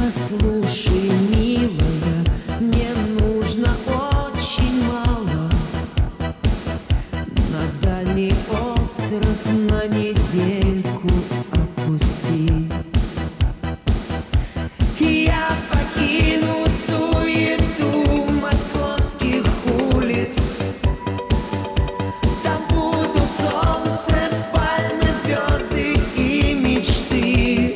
Послушай, милая, мне нужно очень мало. На дальний остров на недельку отпусти. Я покину суету московских улиц. Там будут солнце, пальмы, звезды и мечты.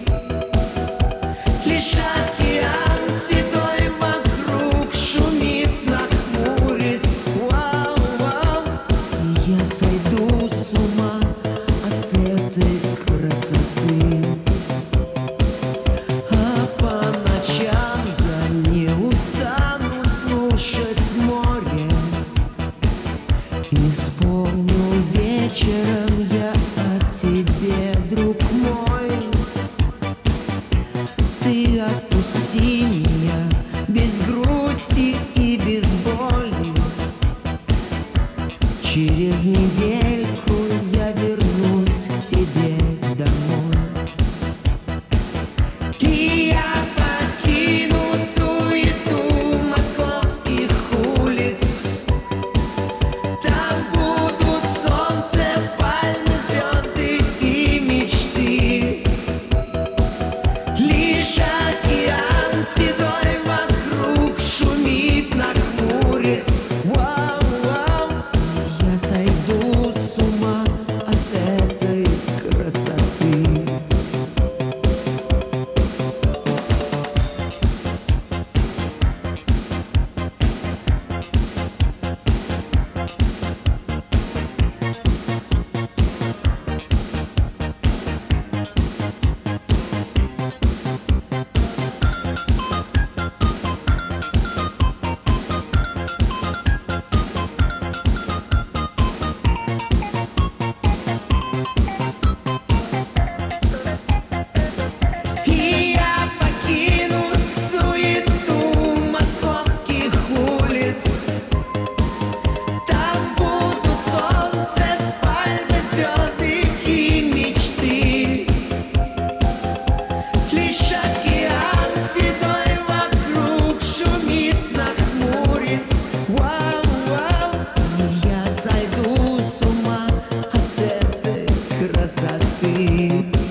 Лишь океан седой вокруг шумит, нахмурясь. Вау-вау. Я сойду с ума от этой красоты. А по ночам я не устану слушать море. И вспомню вечером я о тебе, друг мой. Ты отпусти меня без грусти и без боли. Через недельку я вернусь к тебе домой. И я покину суету московских улиц. Там будут солнце, пальмы, звезды и мечты. Лишь океан седой вокруг шумит, нахмурясь. Вау-вау. Я сойду с ума от этой красоты. И я покину суету московских улиц. Там будут солнце, пальмы, звезды и мечты. Лишь океан седой вокруг шумит, нахмурясь. Вау-вау. Я сойду с ума от этой красоты.